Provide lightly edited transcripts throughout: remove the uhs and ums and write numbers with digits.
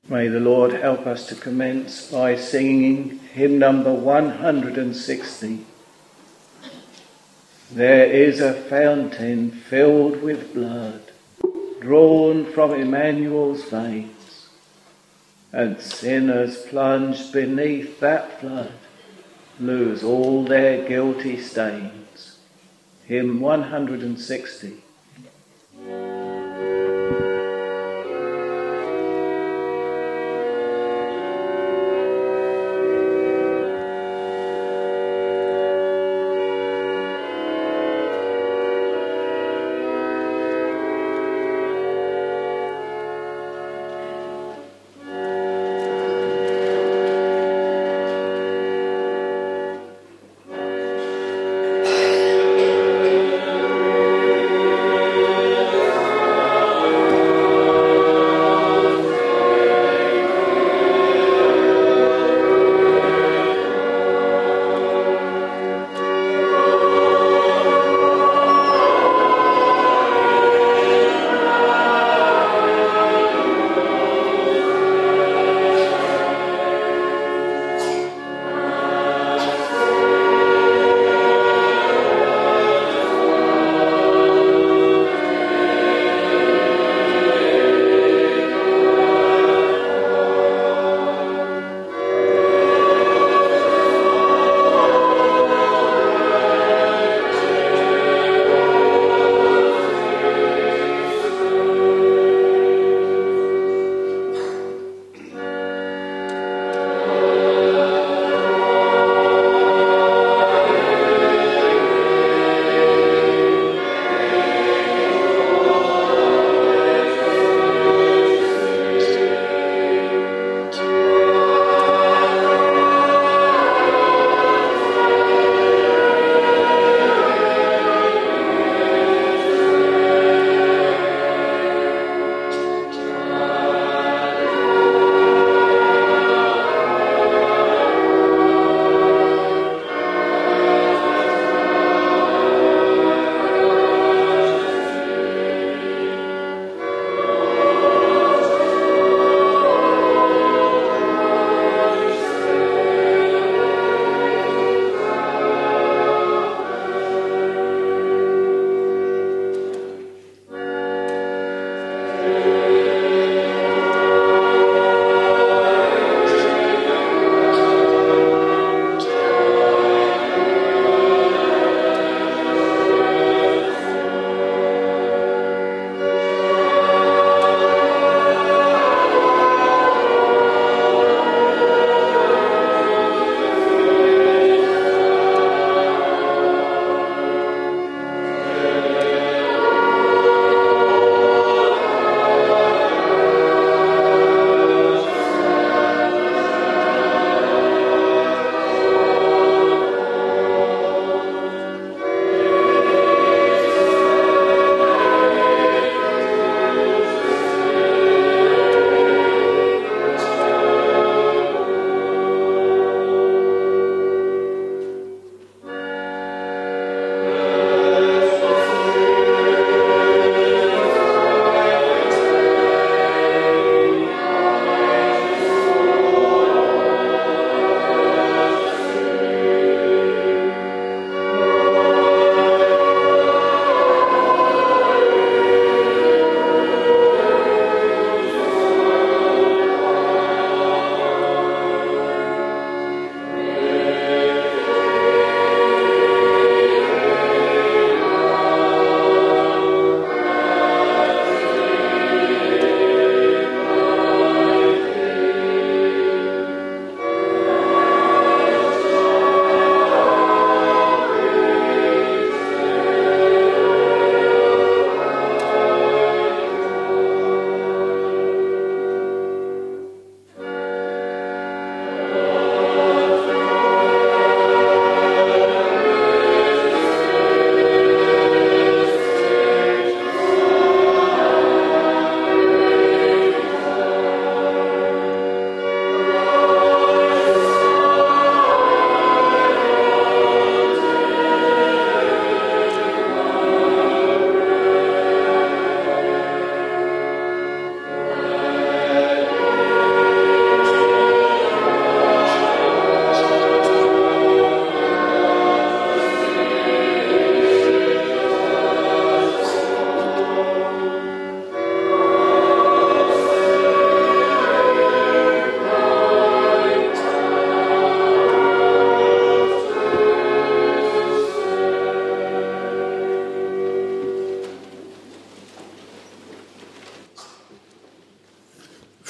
May the Lord help us to commence by singing hymn number 160. There is a fountain filled with blood, drawn from Emmanuel's veins, and sinners plunged beneath that flood lose all their guilty stains. Hymn 160.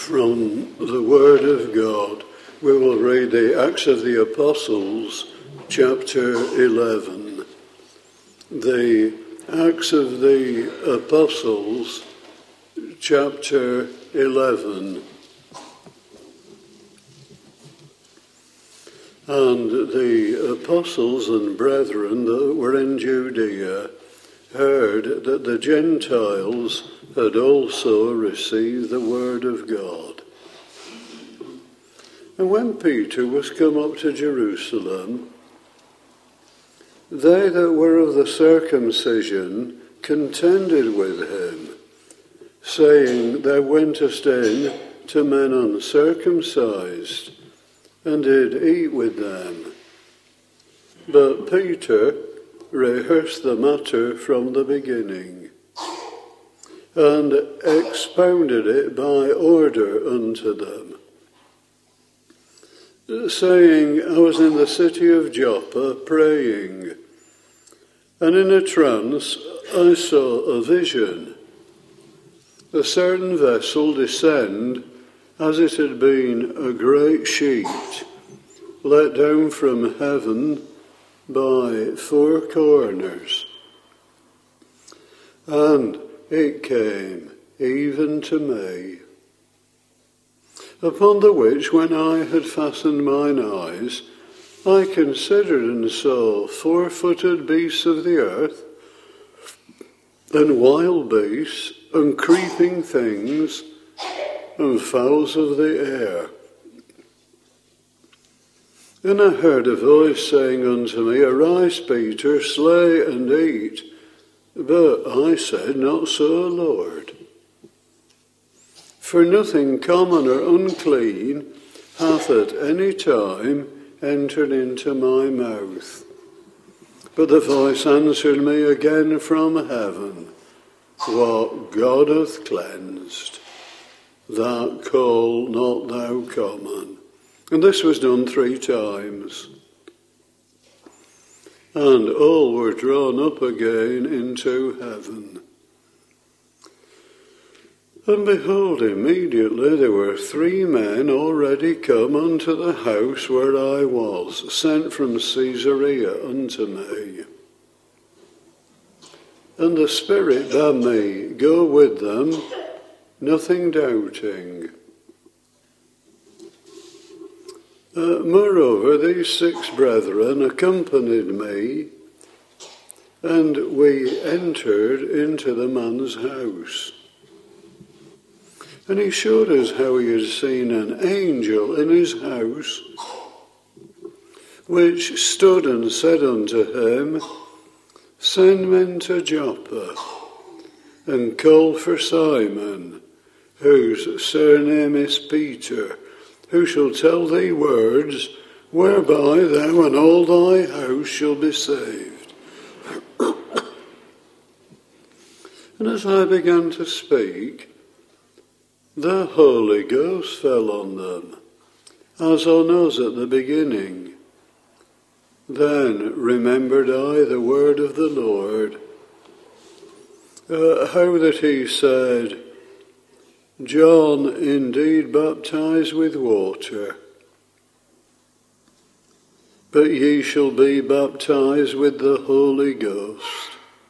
From the Word of God, we will read the Acts of the Apostles, chapter 11. The Acts of the Apostles, chapter 11. And the apostles and brethren that were in Judea heard that the Gentiles had also received the word of God. And when Peter was come up to Jerusalem, they that were of the circumcision contended with him, saying, Thou wentest in to men uncircumcised, and did eat with them. But Peter rehearsed the matter from the beginning, and expounded it by order unto them, saying, I was in the city of Joppa praying, and in a trance I saw a vision, a certain vessel descend, as it had been a great sheet, let down from heaven by four corners. And it came even to me. Upon the which, when I had fastened mine eyes, I considered and saw 4-footed beasts of the earth, and wild beasts, and creeping things, and fowls of the air. And I heard a voice saying unto me, Arise, Peter, slay and eat. But I said, Not so, Lord. For nothing common or unclean hath at any time entered into my mouth. But the voice answered me again from heaven, What God hath cleansed, that call not thou common. And this was done 3 times. And all were drawn up again into heaven. And behold, immediately there were 3 men already come unto the house where I was, sent from Caesarea unto me. And the Spirit bade me go with them, nothing doubting. Moreover, these 6 brethren accompanied me, and we entered into the man's house. And he showed us how he had seen an angel in his house, which stood and said unto him, Send men to Joppa, and call for Simon, whose surname is Peter, who shall tell thee words, whereby thou and all thy house shall be saved. And as I began to speak, the Holy Ghost fell on them, as on us at the beginning. Then remembered I the word of the Lord, how that he said, John indeed baptized with water, but ye shall be baptized with the Holy Ghost.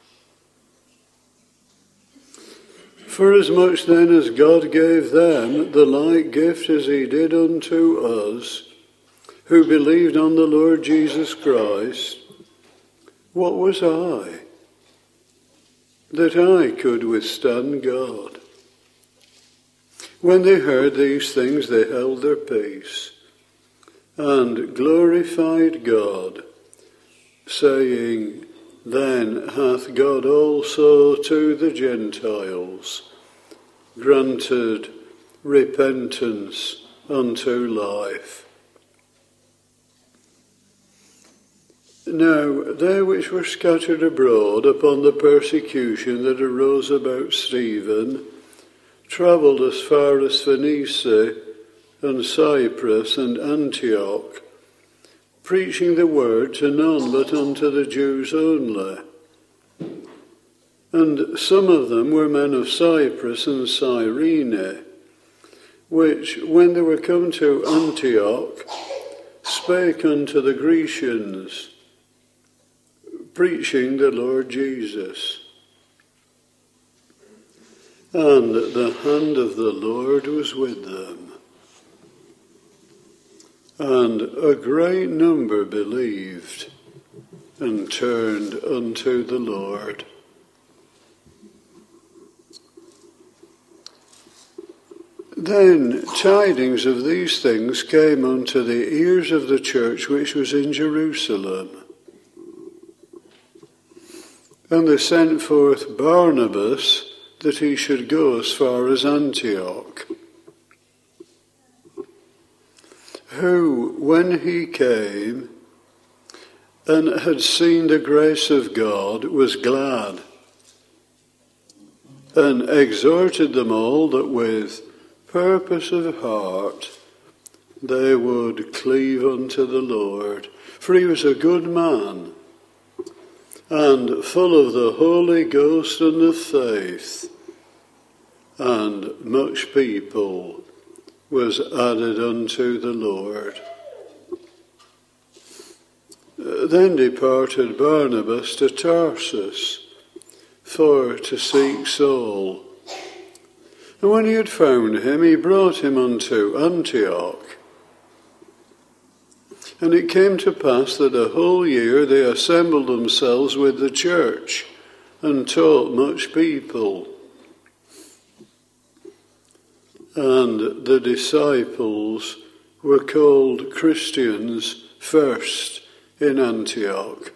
Forasmuch then as God gave them the like gift as he did unto us, who believed on the Lord Jesus Christ, what was I, that I could withstand God? When they heard these things, they held their peace, and glorified God, saying, Then hath God also to the Gentiles granted repentance unto life. Now they which were scattered abroad upon the persecution that arose about Stephen travelled as far as Phoenice and Cyprus and Antioch, preaching the word to none but unto the Jews only. And some of them were men of Cyprus and Cyrene, which, when they were come to Antioch, spake unto the Grecians, preaching the Lord Jesus. And the hand of the Lord was with them. And a great number believed and turned unto the Lord. Then tidings of these things came unto the ears of the church which was in Jerusalem. And they sent forth Barnabas, that he should go as far as Antioch, who, when he came and had seen the grace of God, was glad, and exhorted them all that with purpose of heart they would cleave unto the Lord. For he was a good man, and full of the Holy Ghost and of faith, and much people was added unto the Lord. Then departed Barnabas to Tarsus for to seek Saul. And when he had found him, he brought him unto Antioch. And it came to pass that a whole year they assembled themselves with the church, and taught much people. And the disciples were called Christians first in Antioch.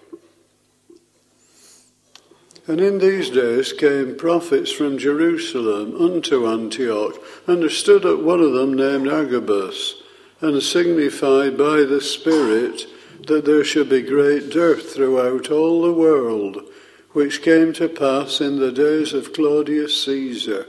And in these days came prophets from Jerusalem unto Antioch, and there stood up one of them named Agabus, and signified by the Spirit that there should be great dearth throughout all the world, which came to pass in the days of Claudius Caesar.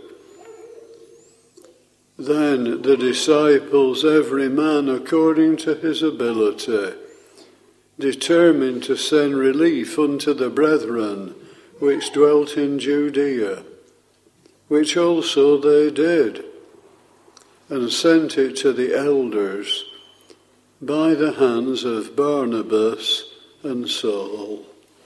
Then the disciples, every man according to his ability, determined to send relief unto the brethren which dwelt in Judea, which also they did, and sent it to the elders by the hands of Barnabas and Saul.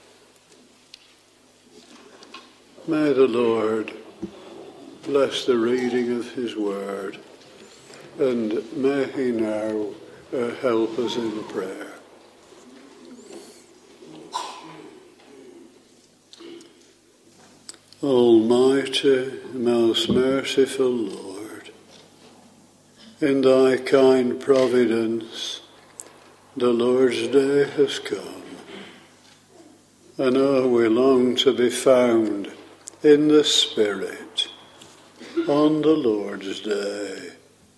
May the Lord bless the reading of his word, and may he now help us in prayer. Almighty, most merciful Lord, in thy kind providence, the Lord's day has come, and we long to be found in the Spirit on the Lord's day.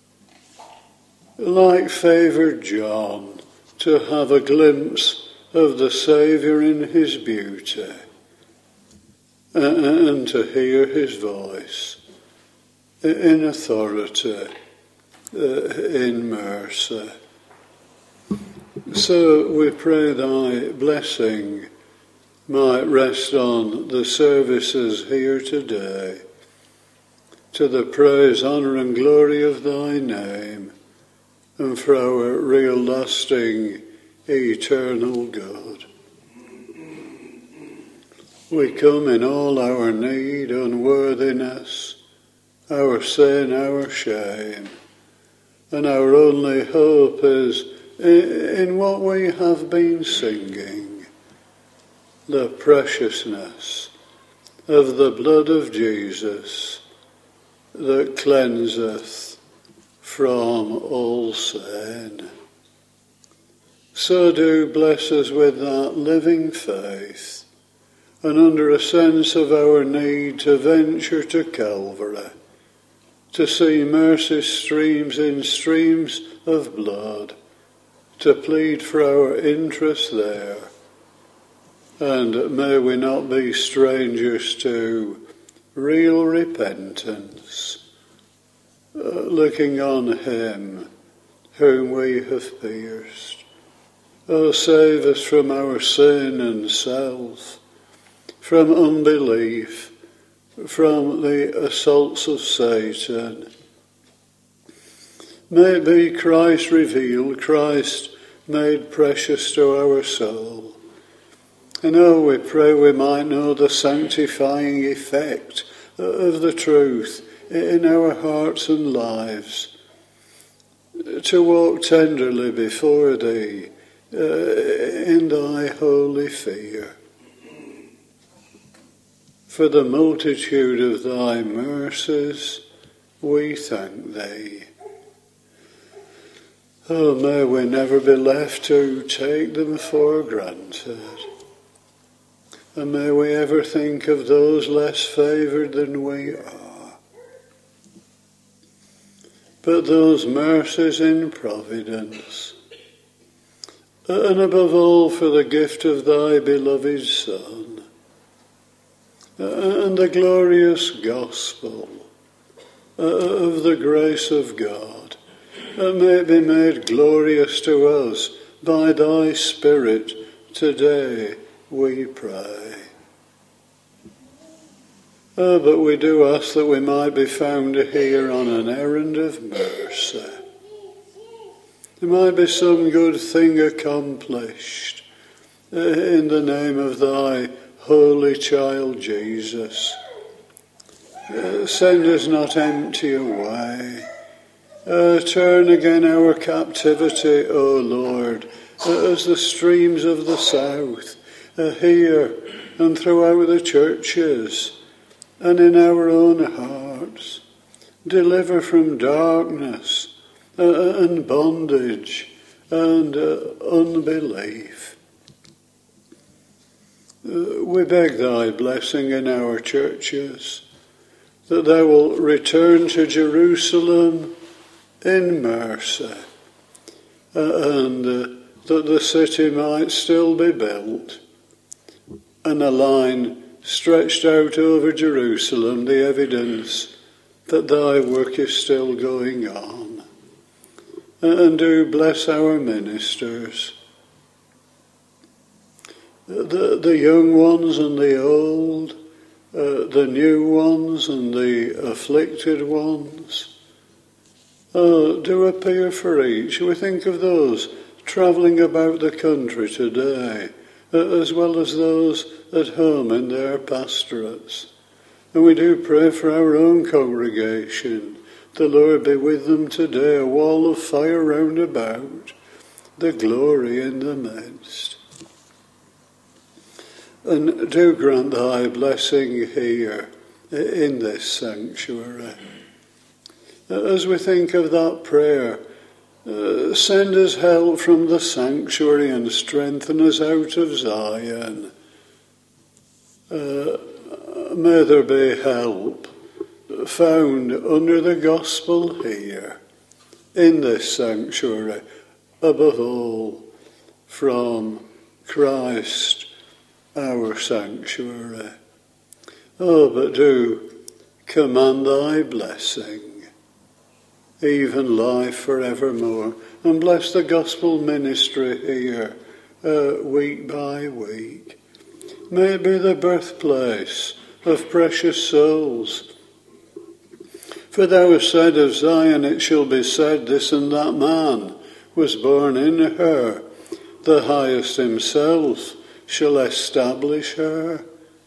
Like favoured John, to have a glimpse of the Saviour in his beauty, and to hear his voice in authority, in mercy. So we pray thy blessing might rest on the services here today, to the praise, honour and glory of thy name, and for our real lasting eternal good. We come in all our need, unworthiness, our sin, our shame, and our only hope is in what we have been singing, the preciousness of the blood of Jesus that cleanseth from all sin. So do bless us with that living faith, and under a sense of our need to venture to Calvary, to see mercy streams in streams of blood, to plead for our interest there. And may we not be strangers to real repentance, looking on him whom we have pierced. Oh, save us from our sin and self, from unbelief, from the assaults of Satan. May it be Christ revealed, Christ made precious to our soul. And we pray we might know the sanctifying effect of the truth in our hearts and lives, to walk tenderly before thee in thy holy fear. For the multitude of thy mercies we thank thee. Oh, may we never be left to take them for granted. And may we ever think of those less favoured than we are. But those mercies in providence, and above all for the gift of thy beloved Son, and the glorious gospel of the grace of God, may it be made glorious to us by thy Spirit today, we pray. But we do ask that we might be found here on an errand of mercy. There might be some good thing accomplished in the name of thy holy child Jesus. Send us not empty away. Turn again our captivity, O Lord, as the streams of the south, here and throughout the churches, and in our own hearts. Deliver from darkness and bondage and unbelief. We beg thy blessing in our churches, that thou wilt return to Jerusalem in mercy, and that the city might still be built, and a line stretched out over Jerusalem, the evidence that thy work is still going on. And do bless our ministers, the young ones and the old, the new ones and the afflicted ones. Do appear for each. We think of those travelling about the country today, as well as those at home in their pastorates. And we do pray for our own congregation. The Lord be with them today, a wall of fire round about, the glory in the midst. And do grant thy blessing here in this sanctuary. As we think of that prayer, send us help from the sanctuary and strengthen us out of Zion. May there be help found under the gospel here, in this sanctuary, above all from Christ, our sanctuary. Oh, but do command thy blessing, even life forevermore, and bless the gospel ministry here, week by week. May it be the birthplace of precious souls. For thou hast said of Zion, it shall be said, this and that man was born in her. The highest himself shall establish her.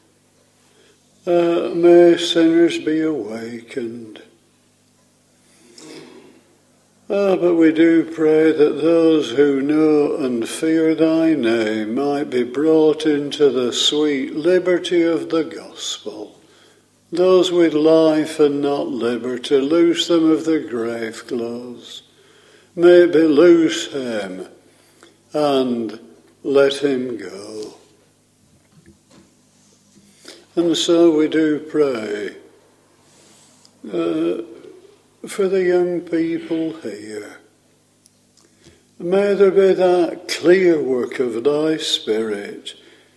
May sinners be awakened. But we do pray that those who know and fear thy name might be brought into the sweet liberty of the gospel. Those with life and not liberty, loose them of the grave clothes. May it be loose him and let him go. And so we do pray for the young people here. May there be that clear work of thy Spirit,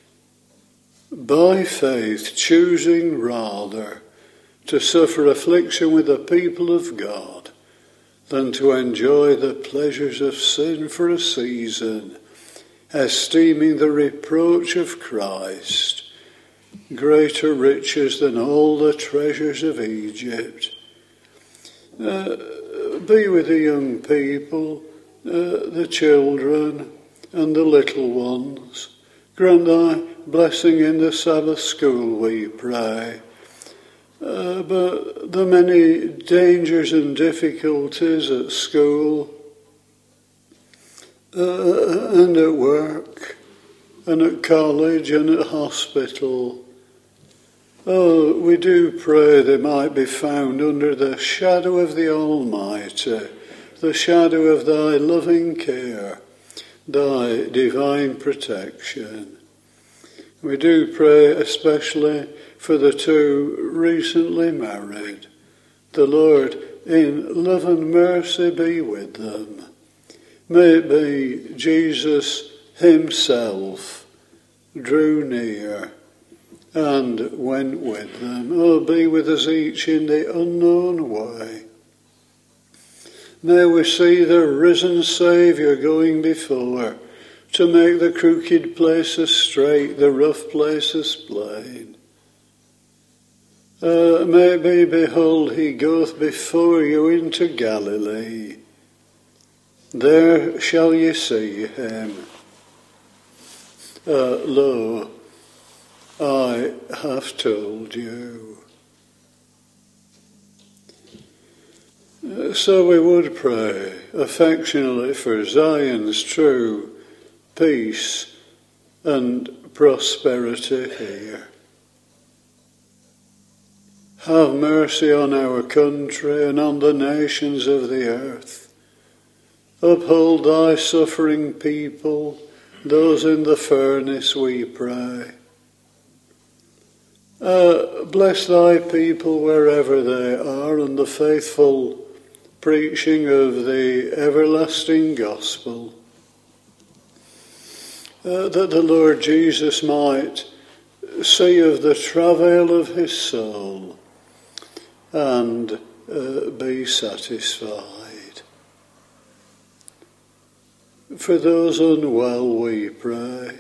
by faith choosing rather to suffer affliction with the people of God than to enjoy the pleasures of sin for a season, esteeming the reproach of Christ greater riches than all the treasures of Egypt. Be with the young people, the children and the little ones. Grant thy blessing in the Sabbath school, we pray. But the many dangers and difficulties at school and at work and at college and at hospital, we do pray they might be found under the shadow of the Almighty, the shadow of thy loving care, thy divine protection. We do pray especially for the two recently married. The Lord in love and mercy be with them. May it be Jesus himself drew near and went with them. Oh, be with us each in the unknown way. May we see the risen Saviour going before to make the crooked places straight, the rough places plain. May it be, behold, he goeth before you into Galilee. There shall ye see him. Lo, I have told you. So we would pray affectionately for Zion's true peace and prosperity here. Have mercy on our country and on the nations of the earth. Uphold thy suffering people, those in the furnace, we pray. Bless thy people wherever they are, and the faithful preaching of the everlasting gospel, that the Lord Jesus might see of the travail of his soul and be satisfied. For those unwell we pray,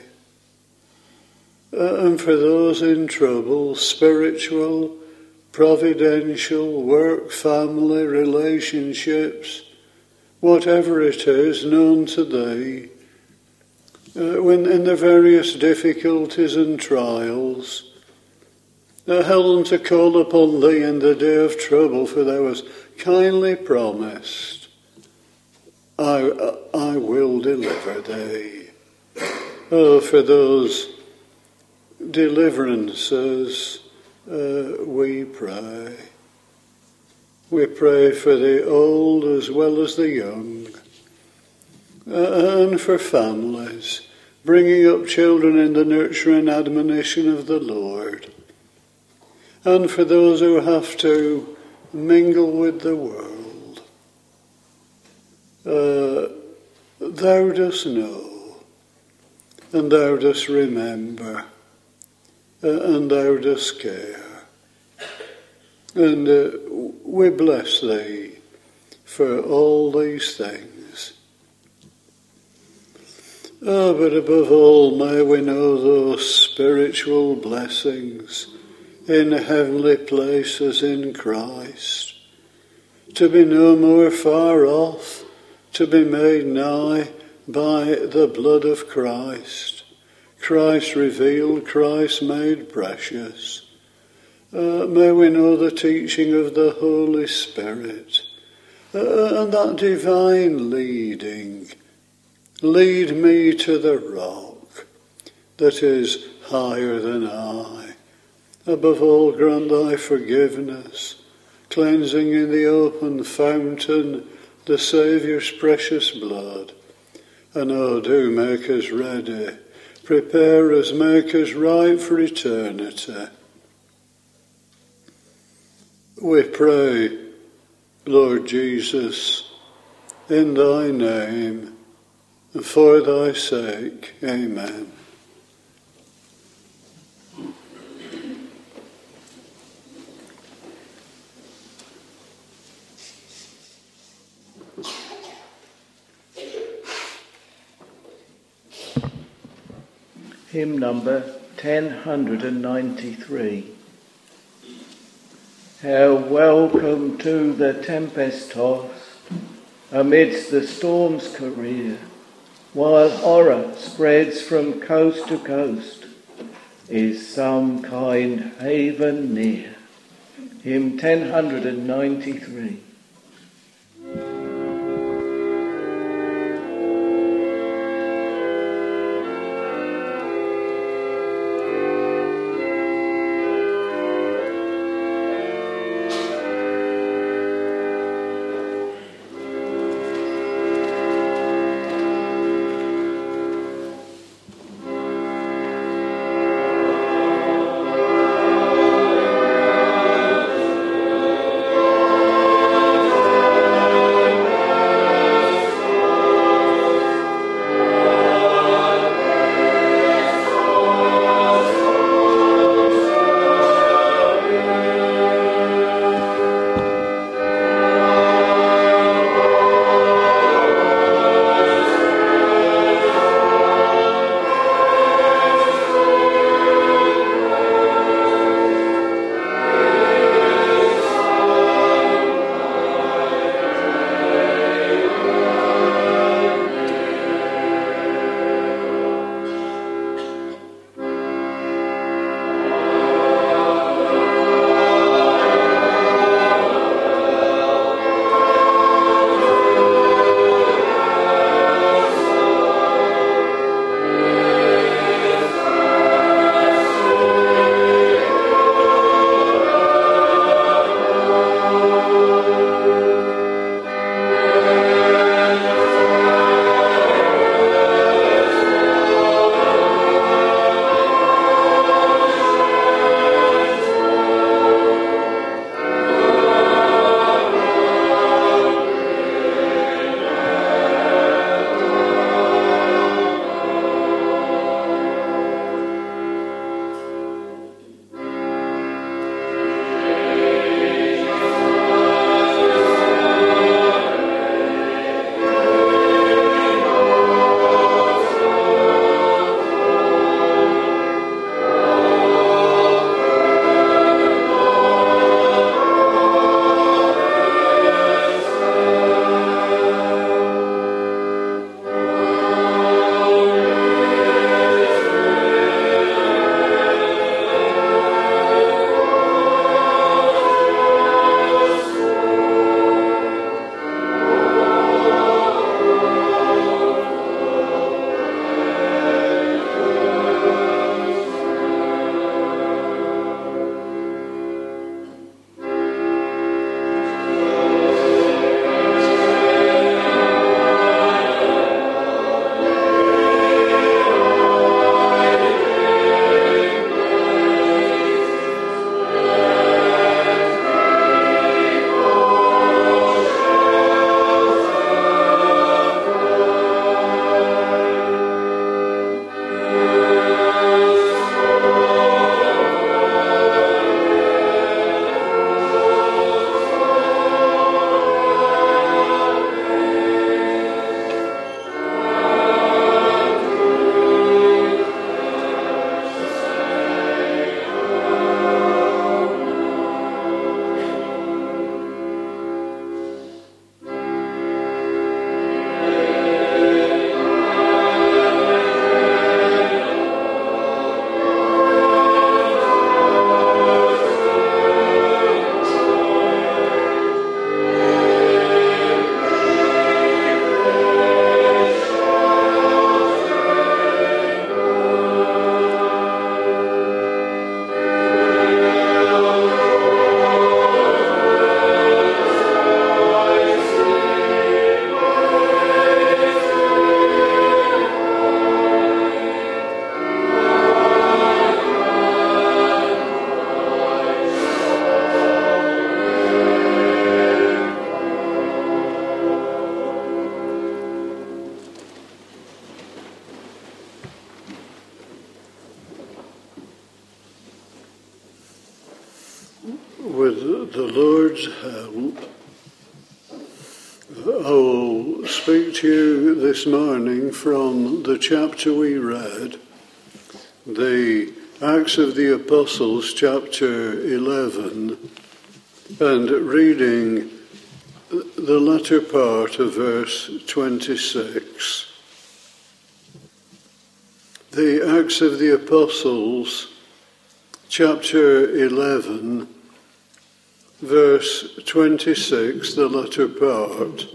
and for those in trouble, spiritual, providential, work, family, relationships, whatever it is known to thee, when in the various difficulties and trials, help them to call upon thee in the day of trouble, for thou hast kindly promised, I will deliver thee. Oh, for those deliverances we pray. We pray for the old as well as the young, and for families, bringing up children in the nurture and admonition of the Lord, and for those who have to mingle with the world. Thou dost know, and thou dost remember, and thou dost care. And we bless thee for all these things. But above all, may we know those spiritual blessings in heavenly places in Christ, to be no more far off, to be made nigh by the blood of Christ. Christ revealed, Christ made precious. May we know the teaching of the Holy Spirit, and that divine leading. Lead me to the rock that is higher than I. Above all, grant thy forgiveness, cleansing in the open fountain the Saviour's precious blood. And oh, do make us ready, prepare us, make us ripe for eternity. We pray, Lord Jesus, in thy name, for thy sake. Amen. Hymn number 1093. How welcome to the tempest-tossed amidst the storm's career, while horror spreads from coast to coast, is some kind haven near. Hymn 1093. With the Lord's help, I'll speak to you this morning from the chapter we read, the Acts of the Apostles, chapter 11, and reading the latter part of verse 26. The Acts of the Apostles, chapter 11, verse 26, the latter part.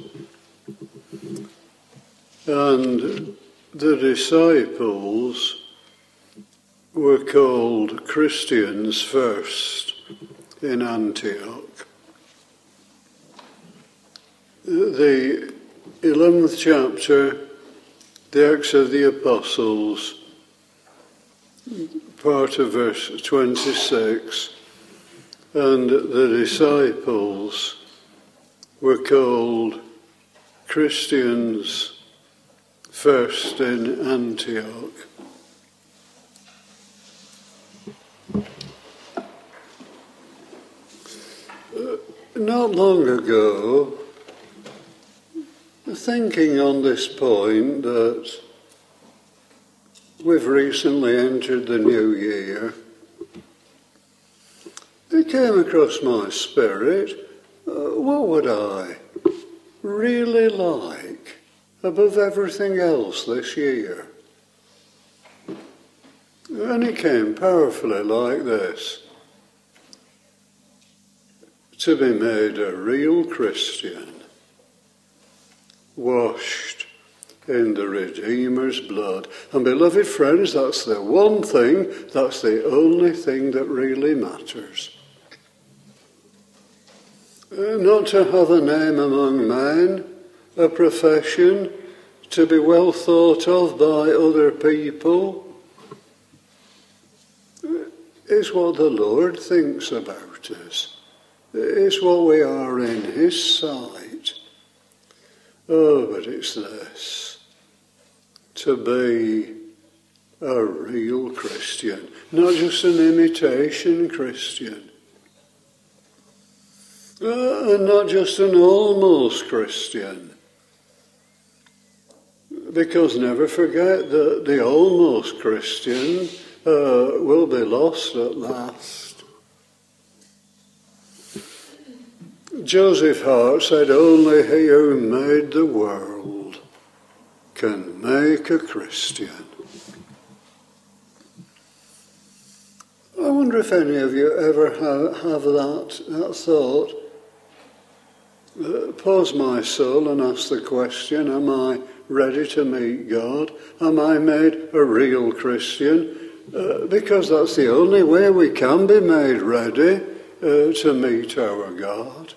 And the disciples were called Christians first in Antioch. The 11th chapter, the Acts of the Apostles, part of verse 26, and the disciples were called Christians first in Antioch. Not long ago, thinking on this point that we've recently entered the new year, it came across my spirit, what would I really like above everything else this year? And it came powerfully like this: to be made a real Christian, washed in the Redeemer's blood. And beloved friends, that's the one thing, that's the only thing that really matters. Not to have a name among men, a profession, to be well thought of by other people, is what the Lord thinks about us. It's what we are in his sight. Oh, but it's this: to be a real Christian, not just an imitation Christian, and not just an almost Christian. Because never forget that the almost Christian will be lost at last. Joseph Hart said, "Only he who made the world can make a Christian." I wonder if any of you ever have that thought. Pause my soul and ask the question, am I ready to meet God? Am I made a real Christian? Because that's the only way we can be made ready to meet our God.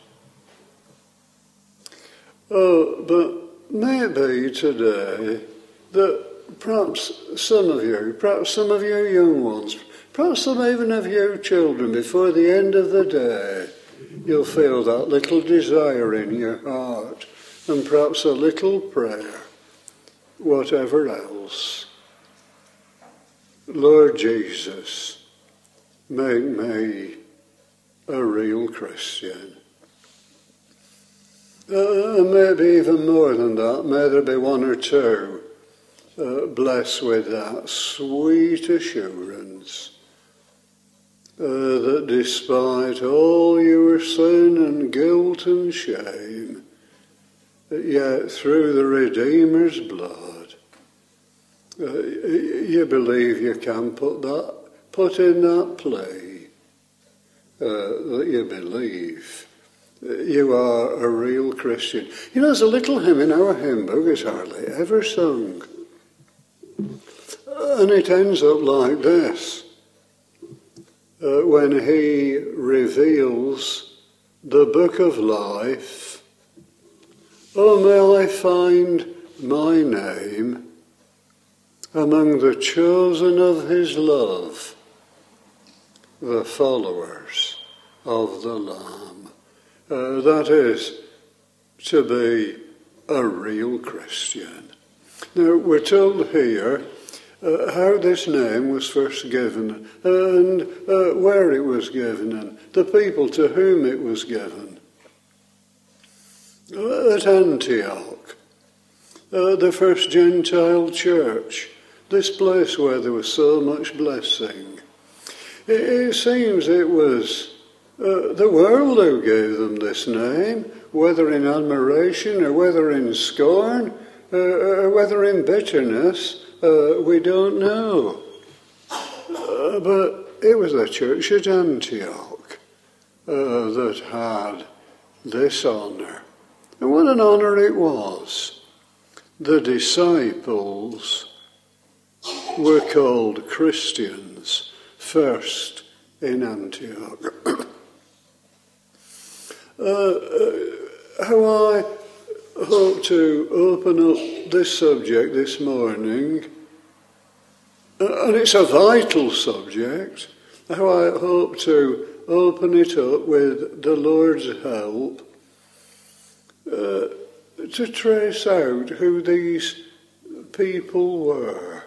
Oh, but maybe today that perhaps some of you young ones, perhaps some even of you children, before the end of the day, you'll feel that little desire in your heart, and perhaps a little prayer, whatever else. Lord Jesus, make me a real Christian. Maybe even more than that, may there be one or two blessed with that sweet assurance that despite all your sin and guilt and shame, yet through the Redeemer's blood, you believe you can put in that plea, that you believe you are a real Christian. You know, there's a little hymn in our hymn book, it's hardly ever sung. And it ends up like this. When he reveals the book of life, oh, may I find my name among the chosen of his love, the followers of the Lamb. That is to be a real Christian. Now, we're told here how this name was first given and where it was given and the people to whom it was given. At Antioch, the first Gentile church, this place where there was so much blessing. It seems it was the world who gave them this name. whether in admiration or whether in scorn or whether in bitterness, we don't know. But it was the church at Antioch that had this honour. And what an honour it was. The disciples were called Christians first in Antioch. How I hope to open up this subject this morning, and it's a vital subject, how I hope to open it up with the Lord's help to trace out who these people were,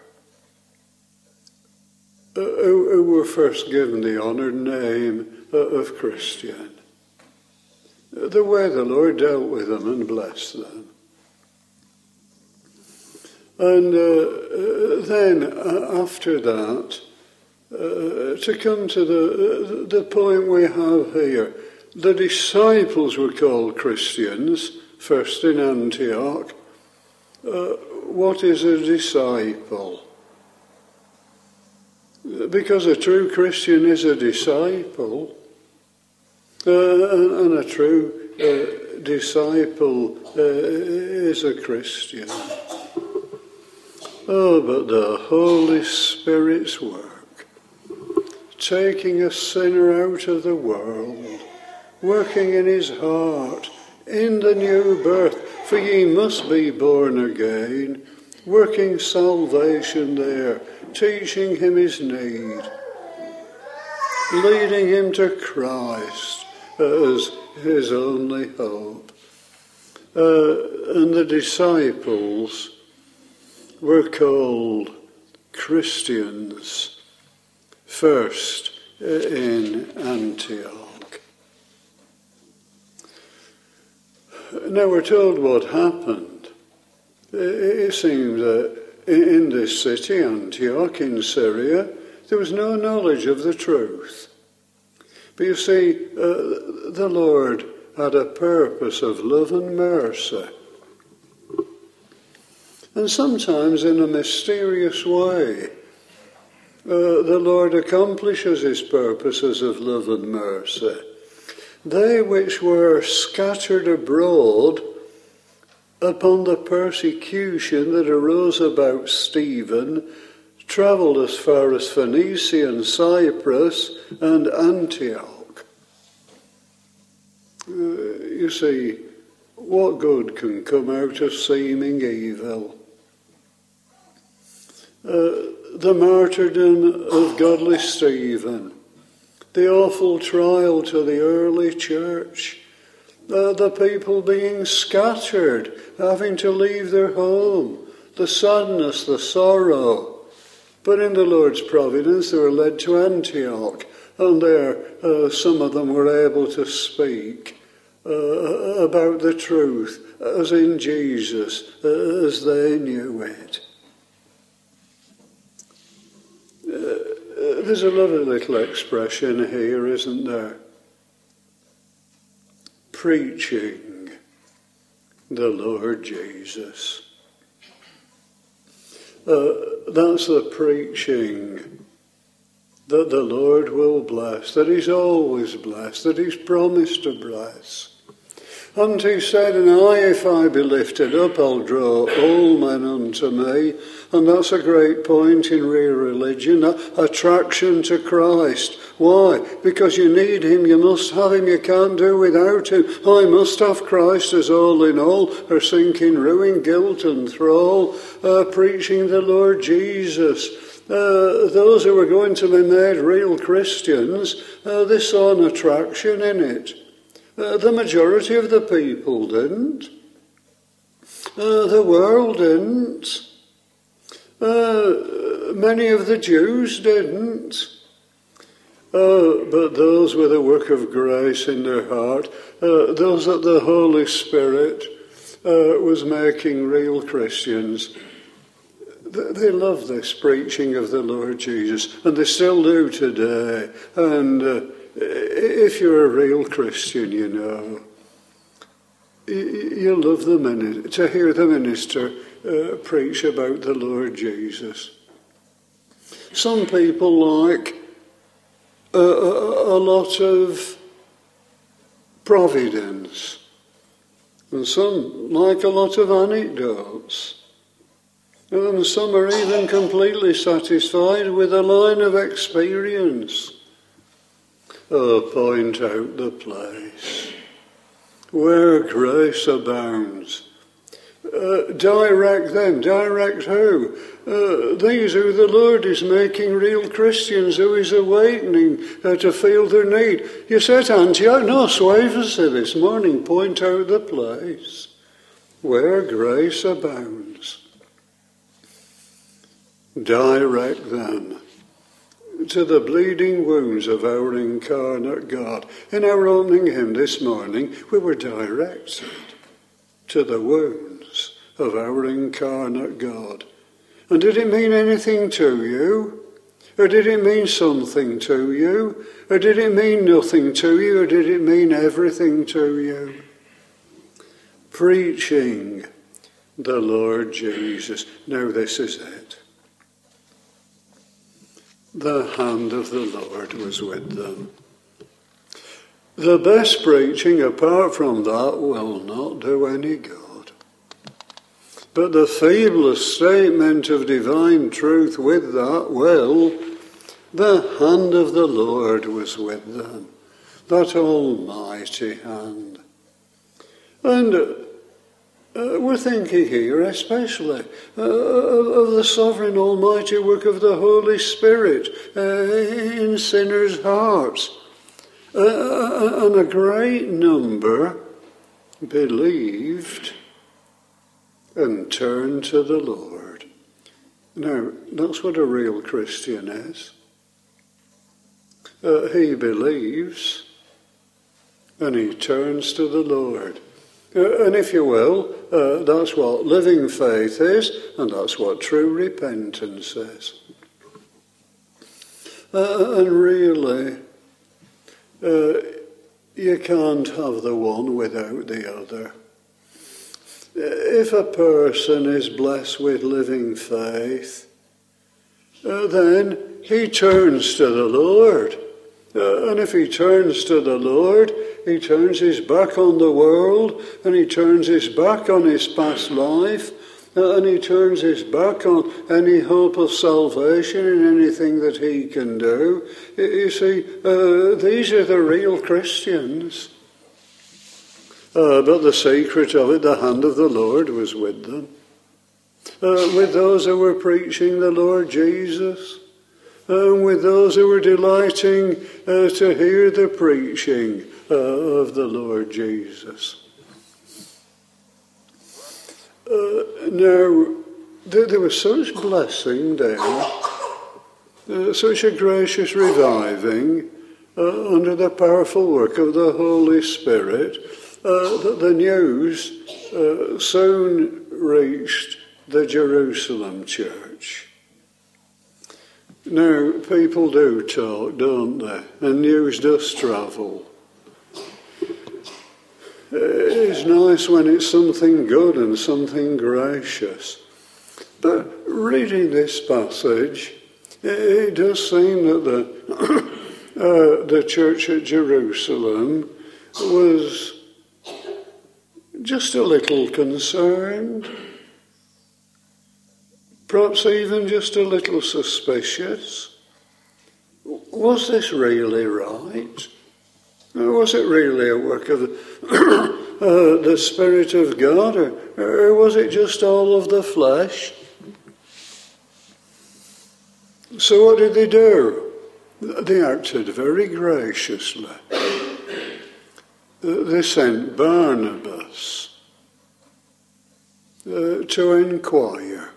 who were first given the honoured name of Christian. The way the Lord dealt with them and blessed them. And then after that, to come to the point we have here, the disciples were called Christians, first in Antioch. What is a disciple? Because a true Christian is a disciple. And a true disciple is a Christian. Oh, but the Holy Spirit's work, taking a sinner out of the world, working in his heart, in the new birth, for ye must be born again, working salvation there, teaching him his need, leading him to Christ as his only hope. And the disciples were called Christians first in Antioch. Now we're told what happened. It seems that in this city, Antioch, in Syria, there was no knowledge of the truth. But you see, the Lord had a purpose of love and mercy. And sometimes in a mysterious way, the Lord accomplishes his purposes of love and mercy. They which were scattered abroad upon the persecution that arose about Stephen travelled as far as Phoenicia and Cyprus and Antioch. You see, what good can come out of seeming evil? The martyrdom of godly Stephen, the awful trial to the early church, the people being scattered, having to leave their home, the sadness, the sorrow. But in the Lord's providence, they were led to Antioch, and there some of them were able to speak about the truth, as in Jesus, as they knew it. There's a lovely little expression here, isn't there? Preaching the Lord Jesus. That's the preaching that the Lord will bless, that he's always blessed, that he's promised to bless. And he said, and if I be lifted up, I'll draw all men unto me. And that's a great point in real religion, attraction to Christ. Why? Because you need him, you must have him, you can't do without him. I must have Christ as all in all, or sink in ruin, guilt and thrall, preaching the Lord Jesus. Those who were going to be made real Christians, they saw an attraction in it. The majority of the people didn't. The world didn't. Many of the Jews didn't. But those with a work of grace in their heart, those that the Holy Spirit was making real Christians, they love this preaching of the Lord Jesus, and they still do today. And if you're a real Christian, you know, You love to hear the minister preach about the Lord Jesus. Some people like a lot of providence, and some like a lot of anecdotes, and some are even completely satisfied with a line of experience. Point out the place where grace abounds. Direct them. Direct who? These who the Lord is making real Christians, who is awakening to feel their need. You said, Antioch, no, Swaversey this morning, point out the place where grace abounds. Direct them to the bleeding wounds of our incarnate God. In our opening hymn this morning, we were directed to the wounds of our incarnate God. And did it mean anything to you? Or did it mean something to you? Or did it mean nothing to you? Or did it mean everything to you? Preaching the Lord Jesus. Now this is it. The hand of the Lord was with them. The best preaching apart from that will not do any good. But the feeblest statement of divine truth with that will, the hand of the Lord was with them. That almighty hand. And we're thinking here especially of the sovereign almighty work of the Holy Spirit in sinners' hearts. And a great number believed and turned to the Lord. Now, that's what a real Christian is. He believes and he turns to the Lord. And if you will, that's what living faith is, and that's what true repentance is. And really, you can't have the one without the other. If a person is blessed with living faith, then he turns to the Lord. And if he turns to the Lord, he turns his back on the world, and he turns his back on his past life, and he turns his back on any hope of salvation in anything that he can do. You see, these are the real Christians. But the secret of it, the hand of the Lord was with them. With those who were preaching the Lord Jesus. With those who were delighting to hear the preaching of the Lord Jesus. Now, there was such blessing there, such a gracious reviving under the powerful work of the Holy Spirit, that the news soon reached the Jerusalem church. Now, people do talk, don't they? And news does travel. It's nice when it's something good and something gracious. But reading this passage, it does seem that the church at Jerusalem was just a little concerned. Perhaps even just a little suspicious. Was this really right? Was it really a work of the Spirit of God, or was it just all of the flesh? So what did they do? They acted very graciously. They sent Barnabas to inquire,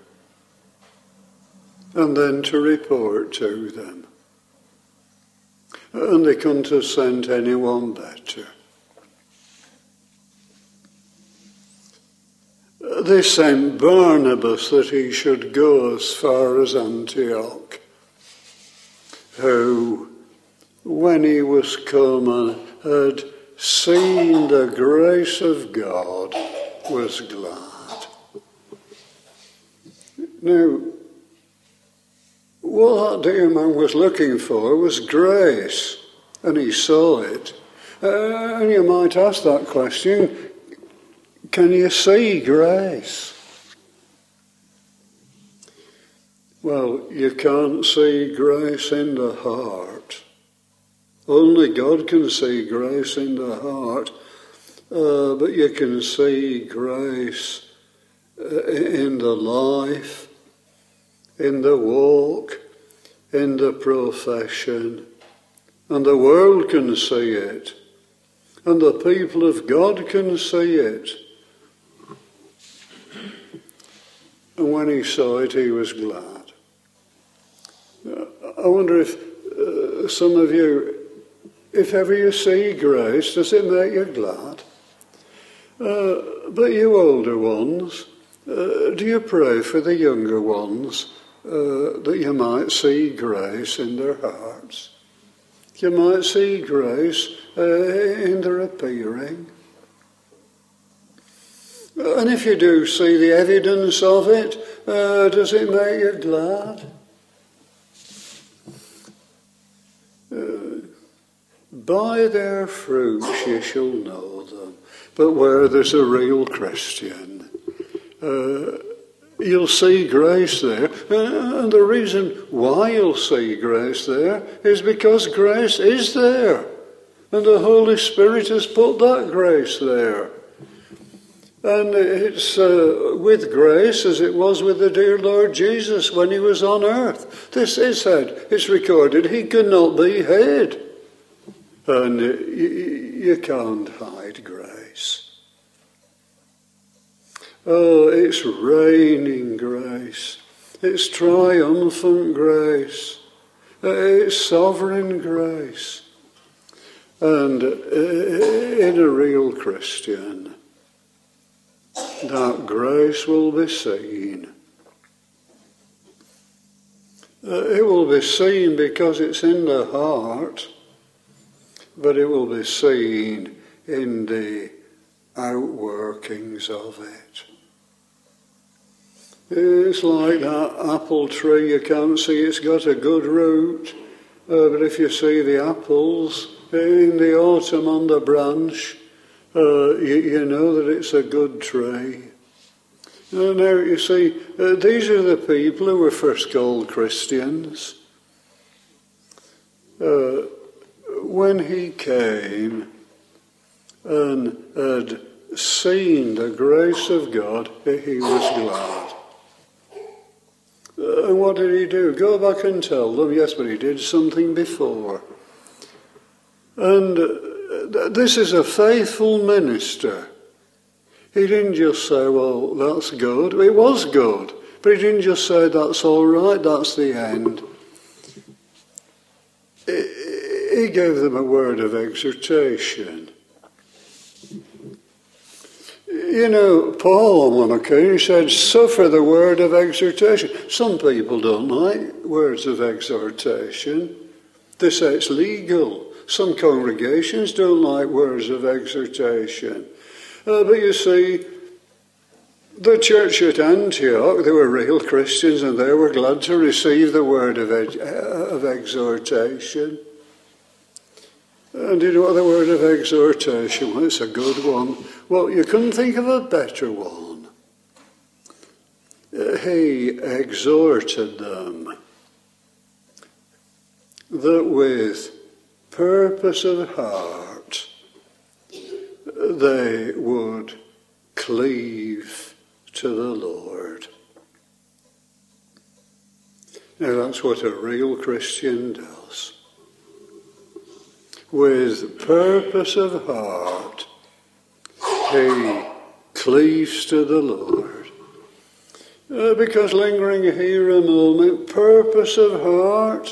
and then to report to them. And they couldn't have sent anyone better. They sent Barnabas that he should go as far as Antioch, who, when he was come, had seeing the grace of God, was glad. Now, what that dear man was looking for was grace, and he saw it. And you might ask that question, can you see grace? Well, you can't see grace in the heart. Only God can see grace in the heart, but you can see grace in the life, in the walk, in the profession, and the world can see it, and the people of God can see it. And when he saw it, he was glad. I wonder if some of you, if ever you see grace, does it make you glad? But you older ones, do you pray for the younger ones that you might see grace in their hearts? You might see grace in their appearing. And if you do see the evidence of it, does it make you glad? By their fruits you shall know them. But where there's a real Christian, you'll see grace there. And the reason why you'll see grace there is because grace is there. And the Holy Spirit has put that grace there. And it's with grace as it was with the dear Lord Jesus when he was on earth. This is said, it's recorded, he could not be hid. And you can't hide grace. Oh, it's reigning grace. It's triumphant grace. It's sovereign grace. And in a real Christian, that grace will be seen. It will be seen because it's in the heart, but it will be seen in the outworkings of it. It's like that apple tree. You can't see it's got a good root, but if you see the apples in the autumn on the branch, you know that it's a good tree. Now, you see, these are the people who were first called Christians. When he came and had seen the grace of God, he was glad. And what did he do? Go back and tell them, yes, but he did something before. And this is a faithful minister. He didn't just say, well, that's good. It was good. But he didn't just say, that's all right, that's the end. He gave them a word of exhortation. You know, Paul on one occasion said, suffer the word of exhortation. Some people don't like words of exhortation. They say it's legal. Some congregations don't like words of exhortation. But you see, the church at Antioch, they were real Christians and they were glad to receive the word of exhortation. And you know what the word of exhortation was? It's a good one. Well, you couldn't think of a better one. He exhorted them that with purpose of heart they would cleave to the Lord. Now that's what a real Christian does. With purpose of heart, he cleaves to the Lord. Because lingering here a moment, purpose of heart.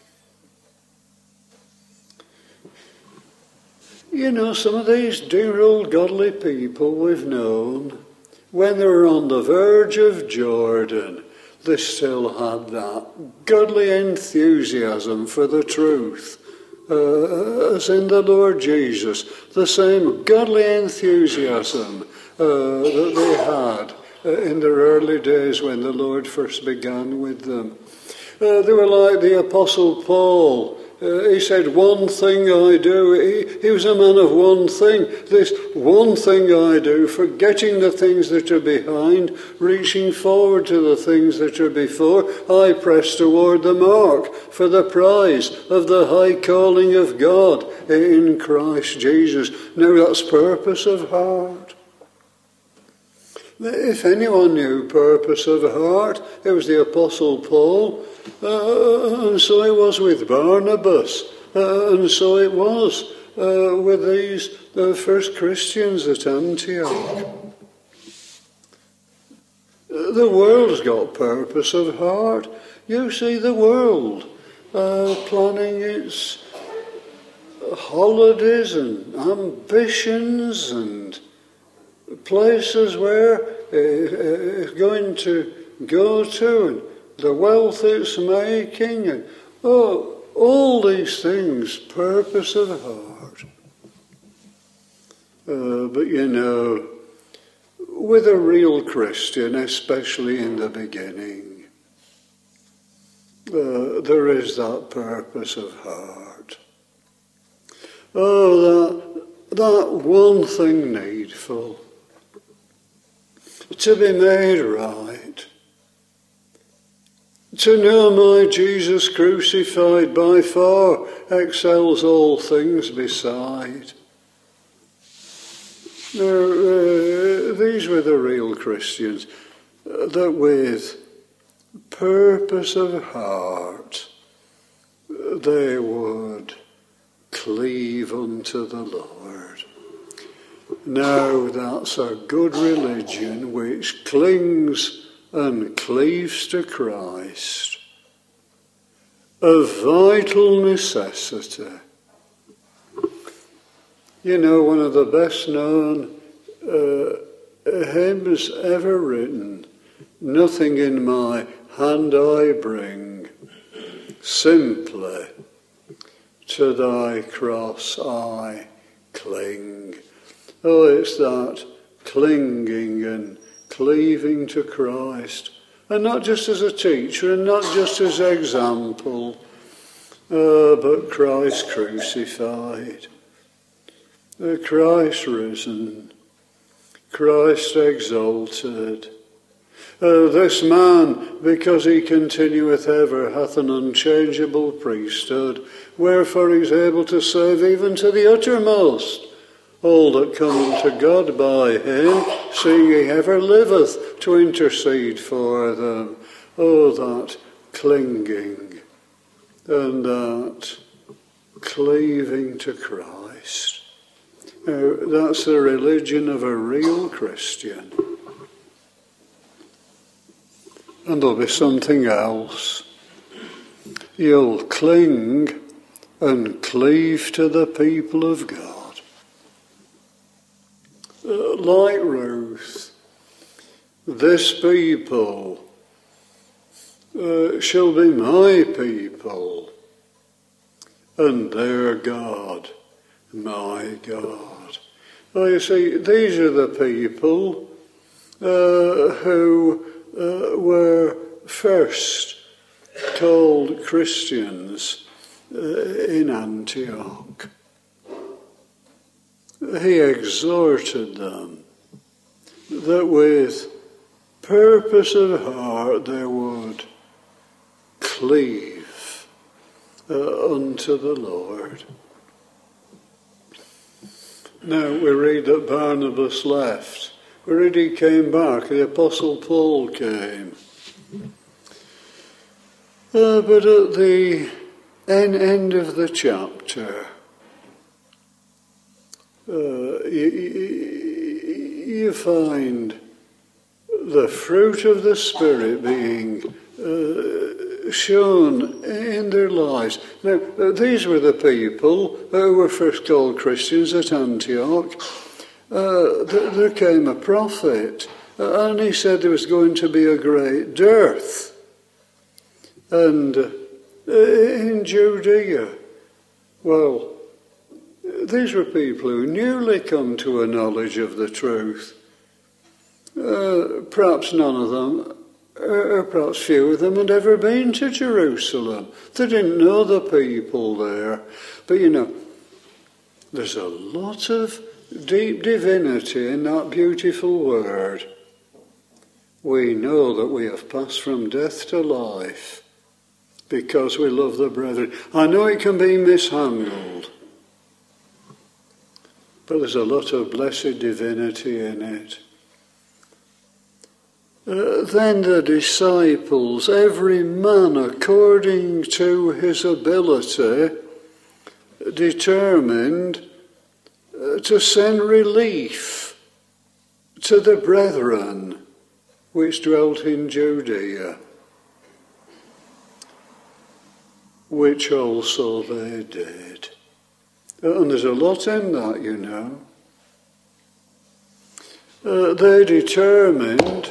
You know, some of these dear old godly people we've known, when they were on the verge of Jordan, they still had that godly enthusiasm for the truth. as in the Lord Jesus, the same godly enthusiasm that they had in their early days when the Lord first began with them. They were like the Apostle Paul. He said, one thing I do. He was a man of one thing. This one thing I do, forgetting the things that are behind, reaching forward to the things that are before, I press toward the mark for the prize of the high calling of God in Christ Jesus. Now that's purpose of heart. If anyone knew purpose of heart, it was the Apostle Paul, and so it was with Barnabas, and so it was with these first Christians at Antioch. The world's got purpose of heart. You see the world planning its holidays and ambitions and places where it's going to go to, and the wealth it's making, and all these things, purpose of heart. But you know, with a real Christian, especially in the beginning, there is that purpose of heart. That one thing needful, to be made right, to know my Jesus crucified by far excels all things beside. These were the real Christians, that with purpose of heart they would cleave unto the Lord. Now that's a good religion which clings and cleaves to Christ, a vital necessity. You know, one of the best known hymns ever written, nothing in my hand I bring, simply to thy cross I cling. Oh, it's that clinging and cleaving to Christ, and not just as a teacher and not just as example, but Christ crucified, Christ risen, Christ exalted. This man, because he continueth ever, hath an unchangeable priesthood, wherefore he's able to save even to the uttermost all that come unto God by him, seeing he ever liveth to intercede for them. Oh, that clinging and that cleaving to Christ. That's the religion of a real Christian. And there'll be something else. You'll cling and cleave to the people of God. Like Ruth, this people shall be my people, and their God, my God. Well, you see, these are the people who were first called Christians in Antioch. He exhorted them that with purpose of heart they would cleave unto the Lord. Now we read that Barnabas left. We read he came back. The Apostle Paul came. But at the end of the chapter, you find the fruit of the Spirit being shown in their lives. Now, these were the people who were first called Christians at Antioch. There came a prophet, and he said there was going to be a great dearth. And in Judea, Well, these were people who newly come to a knowledge of the truth. Perhaps none of them, or perhaps few of them, had ever been to Jerusalem. They didn't know the people there. But there's a lot of deep divinity in that beautiful word. We know that we have passed from death to life because we love the brethren. I know it can be mishandled, but there's a lot of blessed divinity in it. Then the disciples, every man according to his ability, determined to send relief to the brethren which dwelt in Judea, which also they did. And there's a lot in that, They determined,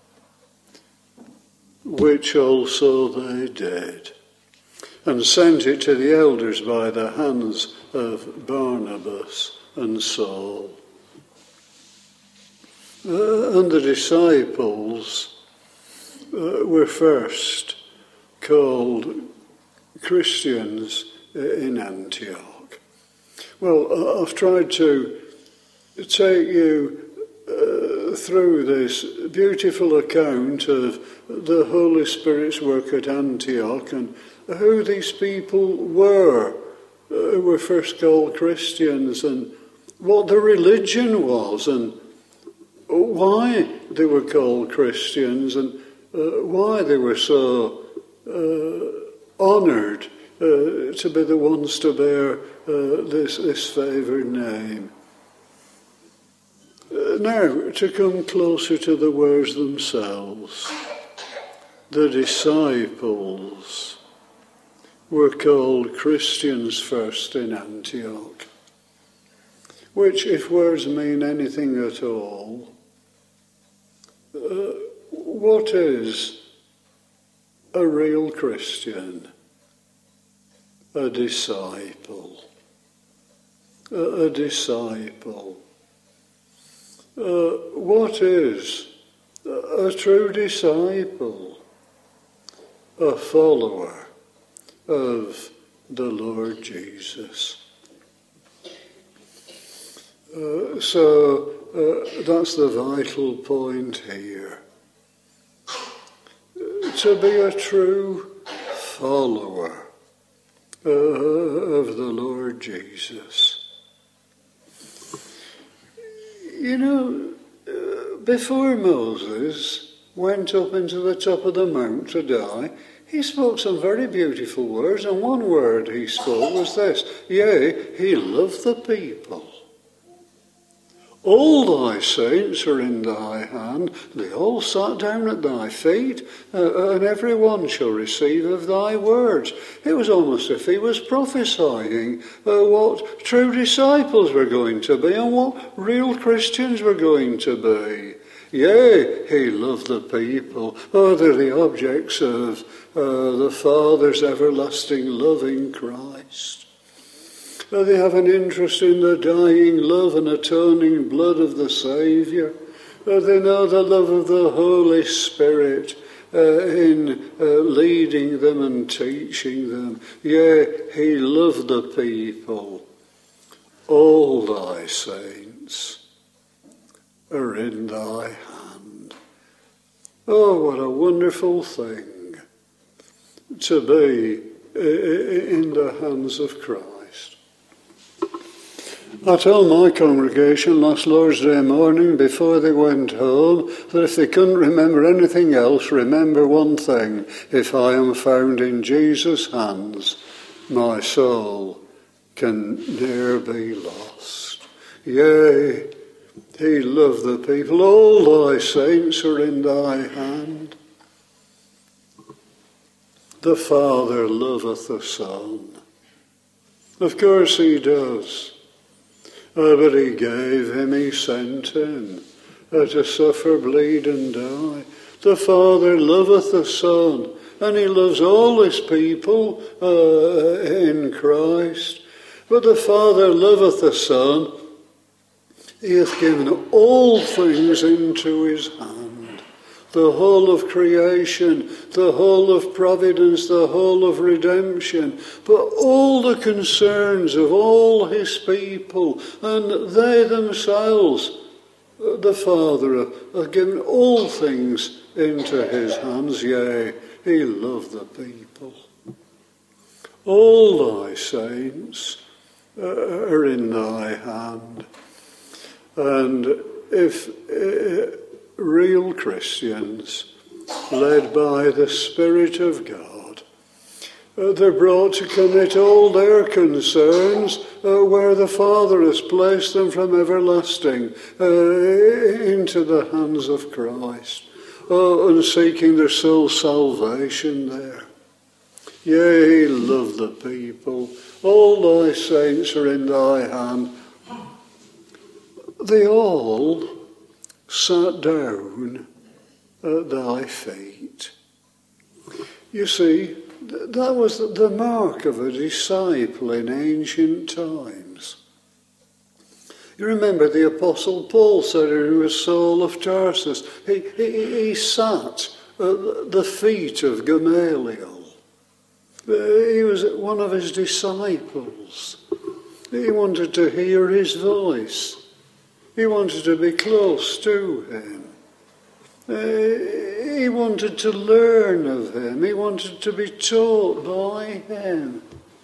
which also they did, and sent it to the elders by the hands of Barnabas and Saul. And the disciples were first called Christians in Antioch. Well, I've tried to take you through this beautiful account of the Holy Spirit's work at Antioch and who these people were who were first called Christians, and what the religion was, and why they were called Christians, and why they were so honoured to be the ones to bear this favoured name. Now, to come closer to the words themselves, the disciples were called Christians first in Antioch, which, if words mean anything at all, what is a real Christian? A disciple. A disciple. What is a true disciple? A follower of the Lord Jesus. So that's the vital point here. To be a true follower of the Lord Jesus. Before Moses went up into the top of the mount to die, he spoke some very beautiful words, and one word he spoke was this: yea, he loved the people. All thy saints are in thy hand, they all sat down at thy feet, and every one shall receive of thy words. It was almost as if he was prophesying what true disciples were going to be and what real Christians were going to be. Yea, he loved the people. Oh, they're the objects of the Father's everlasting love in Christ. They have an interest in the dying love and atoning blood of the Saviour. They know the love of the Holy Spirit in leading them and teaching them. Yea, he loved the people. All thy saints are in thy hand. Oh, what a wonderful thing to be in the hands of Christ. I told my congregation last Lord's Day morning before they went home that if they couldn't remember anything else, remember one thing: if I am found in Jesus' hands, my soul can ne'er be lost. Yea, he loved the people. All thy saints are in thy hand. The Father loveth the Son. Of course he does. But he gave him, he sent him to suffer, bleed and die. The Father loveth the Son, and he loves all his people in Christ. But the Father loveth the Son. He hath given all things into his hand. The whole of creation, the whole of providence, the whole of redemption, but all the concerns of all his people, and they themselves, the Father hath given all things into his hands. Yea, he loved the people. All thy saints are in thy hand. And if real Christians, led by the Spirit of God, they're brought to commit all their concerns where the Father has placed them from everlasting into the hands of Christ, and seeking their soul salvation there. Yea, love the people. All thy saints are in thy hand. They all sat down at thy feet. You see, that was the mark of a disciple in ancient times. You remember the Apostle Paul said he was Saul of Tarsus. He sat at the feet of Gamaliel. He was one of his disciples. He wanted to hear his voice. He wanted to be close to him. He wanted to learn of him. He wanted to be taught by him.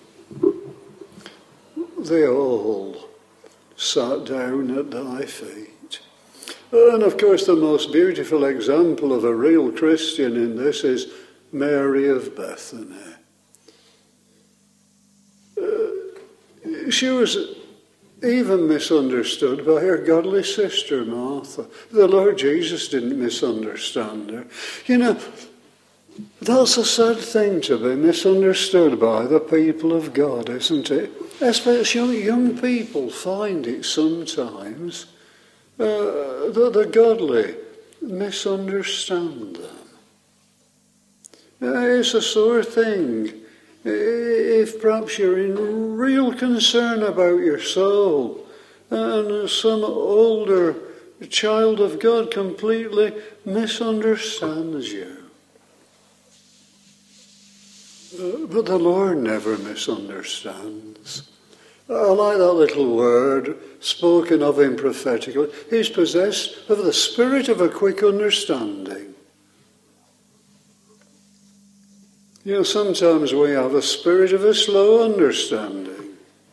They all sat down at thy feet. And of course the most beautiful example of a real Christian in this is Mary of Bethany. She was even misunderstood by her godly sister Martha. The Lord Jesus didn't misunderstand her. You know, that's a sad thing to be misunderstood by the people of God, isn't it? Especially young people find it sometimes that the godly misunderstand them. It's a sore thing. If perhaps you're in real concern about your soul and some older child of God completely misunderstands you. But the Lord never misunderstands. I like that little word spoken of him prophetically. He's possessed of the spirit of a quick understanding. You know, sometimes we have a spirit of a slow understanding.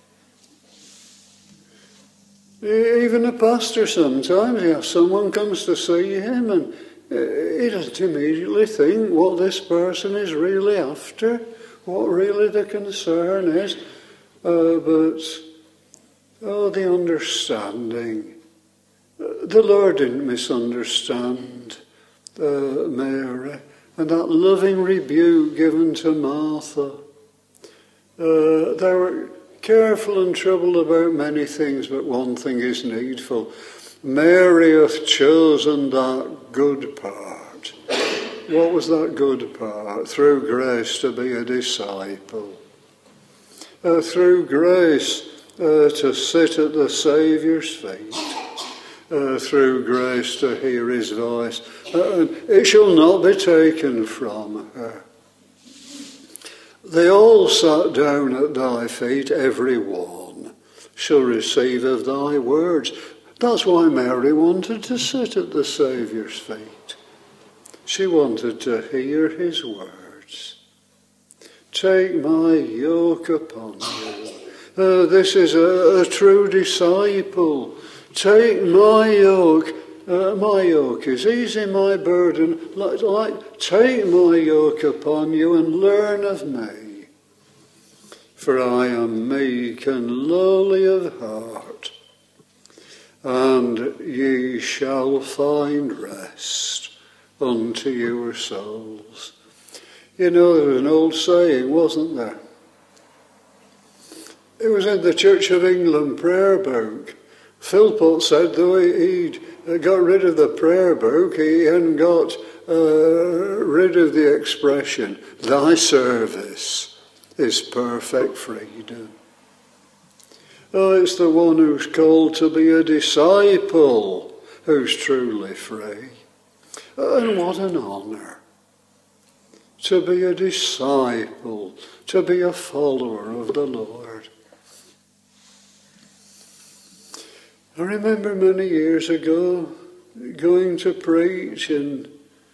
Even a pastor sometimes, someone comes to see him and he doesn't immediately think what this person is really after, what really the concern is. But the understanding. The Lord didn't misunderstand Mary. And that loving rebuke given to Martha. They were careful and troubled about many things, but one thing is needful. Mary hath chosen that good part. What was that good part? Through grace to be a disciple. Through grace to sit at the Saviour's feet. Through grace to hear his voice. It shall not be taken from her. They all sat down at thy feet, every one shall receive of thy words. That's why Mary wanted to sit at the Saviour's feet. She wanted to hear his words. Take my yoke upon you. This is a true disciple. Take my yoke. My yoke is easy, my burden light. Take my yoke upon you and learn of me. For I am meek and lowly of heart, and ye shall find rest unto your souls. You know, there was an old saying, wasn't there? It was in the Church of England prayer book. Philpot said, though he'd got rid of the prayer book, he hadn't got rid of the expression, thy service is perfect freedom. It's the one who's called to be a disciple who's truly free. And what an honour to be a disciple, to be a follower of the Lord. I remember many years ago going to preach and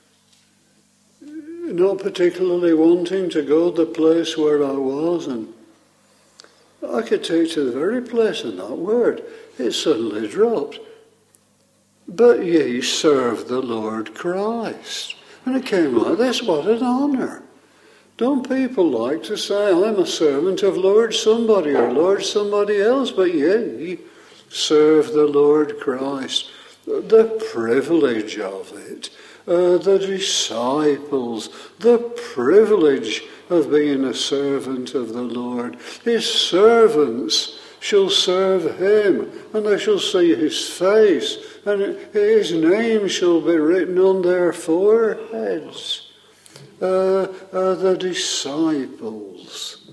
not particularly wanting to go the place where I was, and I could take to the very place in that word. It suddenly dropped. But ye serve the Lord Christ. And it came like this, what an honour. Don't people like to say, I'm a servant of Lord somebody or Lord somebody else, but ye serve the Lord Christ. The privilege of it, the disciples, the privilege of being a servant of the Lord. His servants shall serve him, and they shall see his face, and his name shall be written on their foreheads. The disciples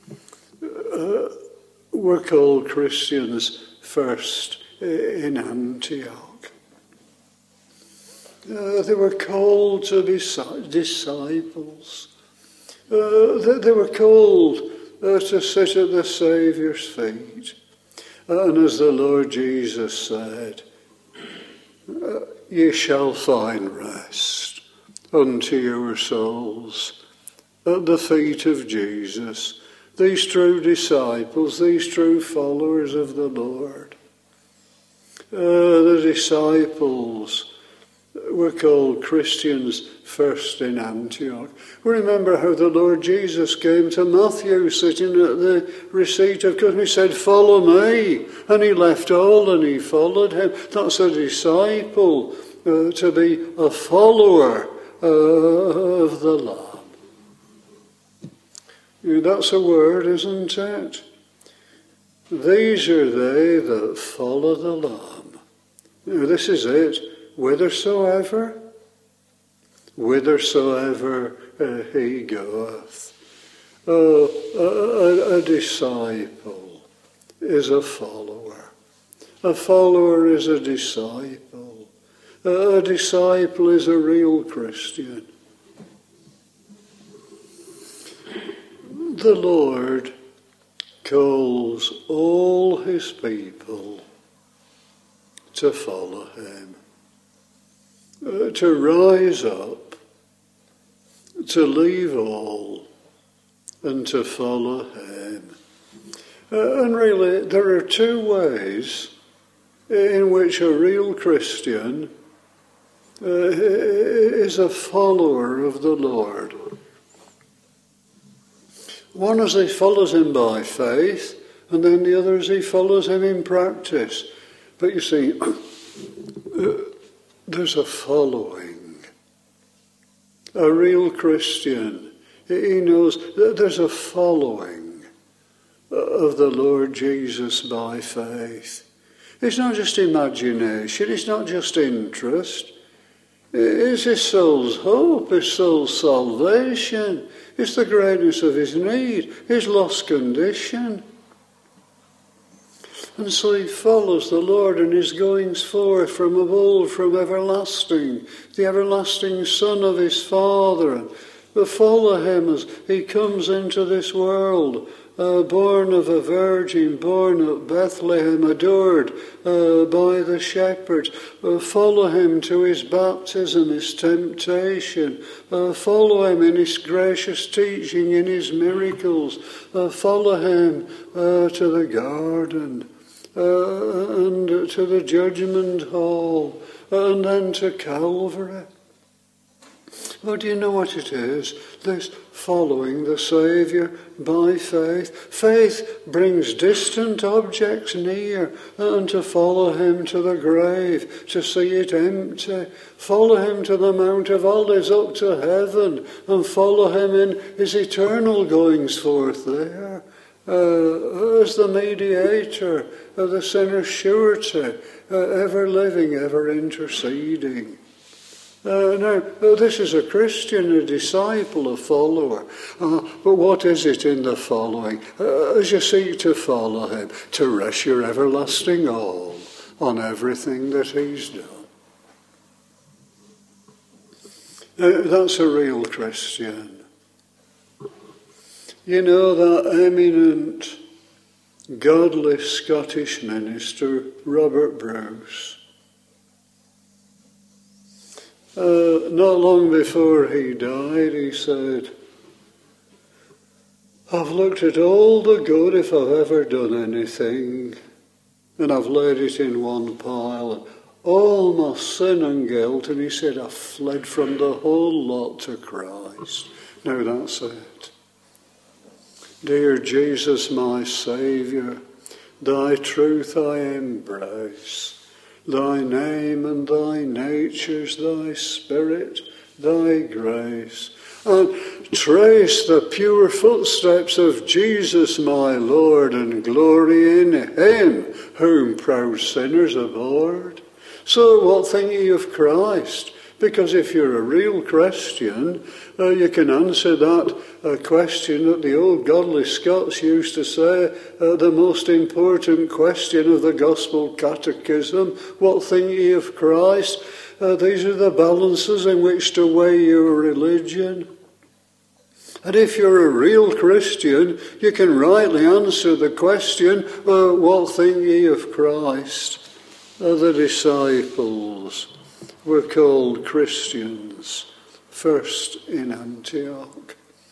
were called Christians first in Antioch. They were called to be disciples. They were called to sit at the Saviour's feet. And as the Lord Jesus said, ye shall find rest unto your souls at the feet of Jesus. These true disciples, these true followers of the Lord. The disciples were called Christians first in Antioch. We remember how the Lord Jesus came to Matthew sitting at the receipt of custom. He said, follow me. And he left all and he followed him. That's a disciple, to be a follower of the Lamb. That's a word, isn't it? These are they that follow the Lamb. This is it. Whithersoever he goeth. A disciple is a follower. A follower is a disciple. A disciple is a real Christian. The Lord calls all his people to follow him. To rise up, to leave all, and to follow him. And really, there are two ways in which a real Christian is a follower of the Lord. One is he follows him by faith, and then the other is he follows him in practice. But you see, there's a following. A real Christian, he knows that there's a following of the Lord Jesus by faith. It's not just imagination, it's not just interest. It's his soul's hope, his soul's salvation. It's the greatness of his need, his lost condition. And so he follows the Lord in his goings forth from of old, from everlasting, the everlasting Son of his Father. And follow him as he comes into this world, born of a virgin, born at Bethlehem, adored by the shepherds. Follow him to his baptism, his temptation. Follow him in his gracious teaching, in his miracles. Follow him to the garden. And to the judgment hall, and then to Calvary. But do you know what it is? This following the Saviour by faith. Faith brings distant objects near, and to follow him to the grave, to see it empty. Follow him to the Mount of Olives, up to heaven, and follow him in his eternal goings forth there. As the mediator of the sinner's surety, ever living, ever interceding. No, this is a Christian, a disciple, a follower. But what is it in the following? As you seek to follow him, to rest your everlasting all on everything that he's done. That's a real Christian. You know that eminent, godly Scottish minister, Robert Bruce, not long before he died, he said, I've looked at all the good if I've ever done anything, and I've laid it in one pile, and all my sin and guilt, and he said, I've fled from the whole lot to Christ. Now that's it. Dear Jesus, my Saviour, thy truth I embrace. Thy name and thy natures, thy spirit, thy grace, and trace the pure footsteps of Jesus my Lord, and glory in him whom proud sinners abhorred. So what think ye of Christ? Because if you're a real Christian, you can answer that question that the old godly Scots used to say, the most important question of the Gospel Catechism. What think ye of Christ? These are the balances in which to weigh your religion. And if you're a real Christian, you can rightly answer the question, what think ye of Christ? The disciples were called Christians first in Antioch.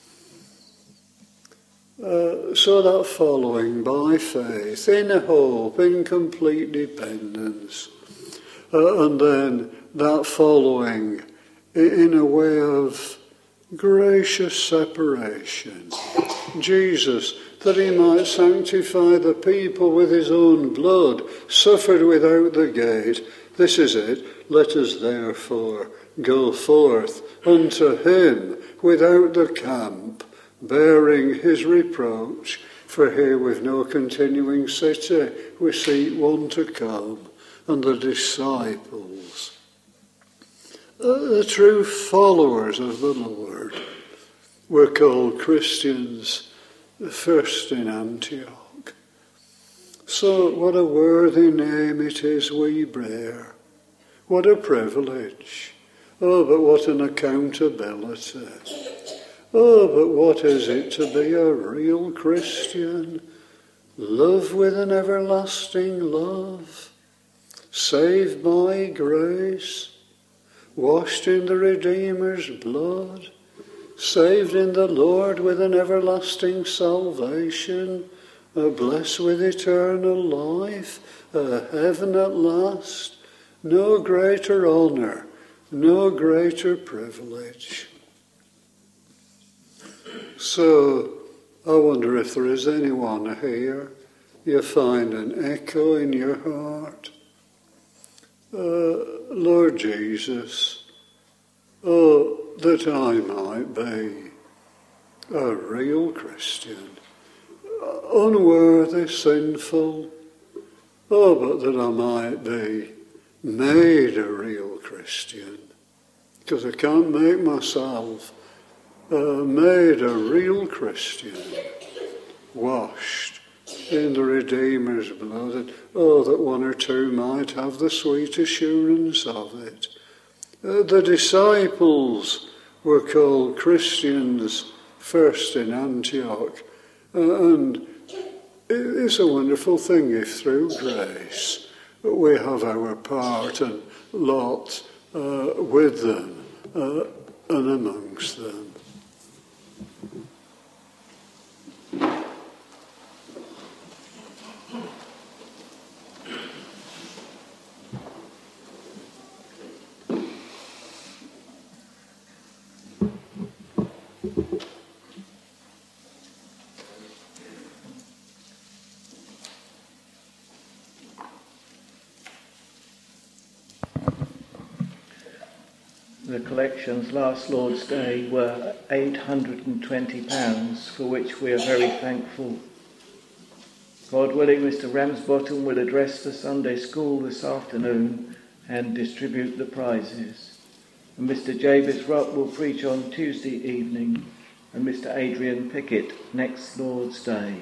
So that following by faith, in hope, in complete dependence, and then that following in a way of gracious separation. Jesus, that he might sanctify the people with his own blood, suffered without the gate. This is it. Let us therefore go forth unto him without the camp, bearing his reproach. For here we've no continuing city, we seek one to come. And the disciples, the true followers of the Lord, were called Christians first in Antioch. So what a worthy name it is we bear. What a privilege. Oh, but what an accountability. Oh, but what is it to be a real Christian? Love with an everlasting love. Saved by grace. Washed in the Redeemer's blood. Saved in the Lord with an everlasting salvation. Blessed with eternal life. Heaven at last. No greater honour, no greater privilege. So, I wonder if there is anyone here, you find an echo in your heart. Lord Jesus, oh, that I might be a real Christian, unworthy, sinful, oh, but that I might be made a real Christian, because I can't make myself, made a real Christian, washed in the Redeemer's blood, and that one or two might have the sweet assurance of it. The disciples were called Christians first in Antioch, and it's a wonderful thing if through grace we have our part and lot with them and amongst them. The collections last Lord's Day were £820, for which we are very thankful. God willing, Mr. Ramsbottom will address the Sunday school this afternoon and distribute the prizes. And Mr. Jabez Rupp will preach on Tuesday evening, and Mr. Adrian Pickett next Lord's Day.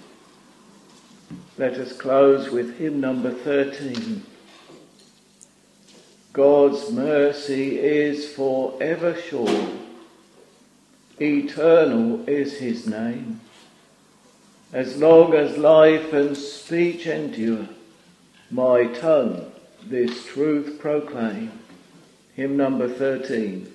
Let us close with hymn number 13. God's mercy is forever sure, eternal is his name. As long as life and speech endure, my tongue this truth proclaim. Hymn number 13.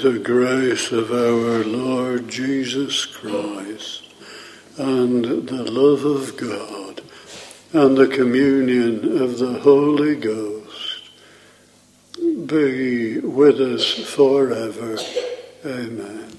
the grace of our Lord Jesus Christ, and the love of God, and the communion of the Holy Ghost be with us forever. Amen.